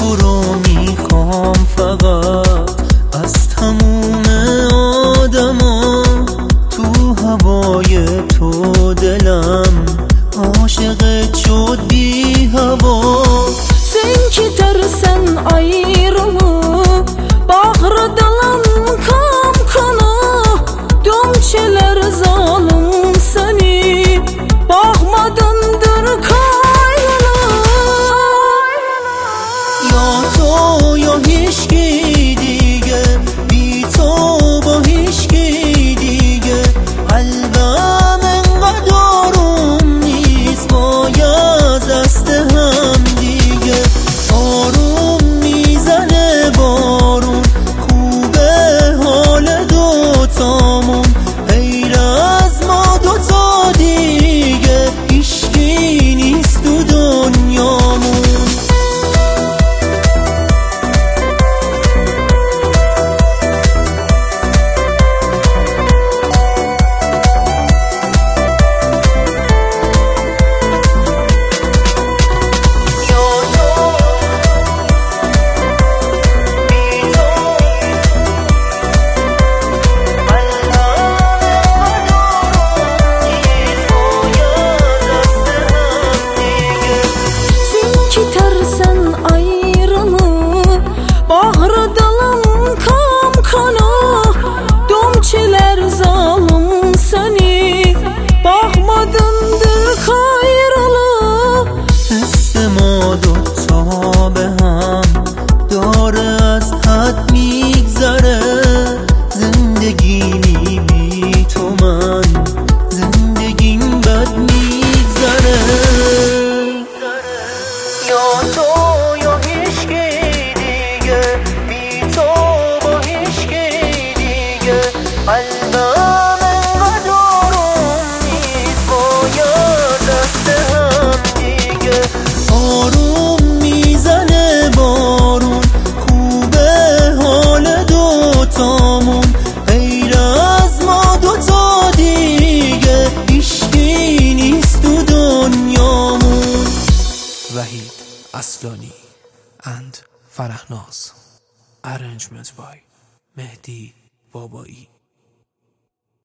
تو رو میخوام فقط از تموم آدما، تو هوای تو دلم عاشقت شد بی هوا. Sen gidersen ayrılıp bağrı dalan kapkana, dömçeler zalim seni bakmadındır kayrana. Ya to ya hiçki دیگه بی تو با هیچکی دیگه قلبم انقدر آروم نیست باید دست هم دیگه. آروم میزنه بارون خوبه حال دوتامون، غیر از ما دوتا دیگه هیچکی نیست تو دنیامون. Gidersen ayrılıp bağrı dalan kapkana, dömçeler zalim seni bakmadındır kayrana. حس ما دوتا به هم داره از حد میگذره، زندگی بی تو من زندگیم بد میگذره. یا تو یا هیچکی دیگه بی تو با هیچکی دیگه قلبم انقدر آروم نیست باید دست هم دیگه. آروم میزنه بارون خوبه حال دوتامون، غیر از ما دوتا دیگه هیچکی نیست تو دنیامون. وحید اصلانی and فرهناز. Arrangement by مهدی بابایی.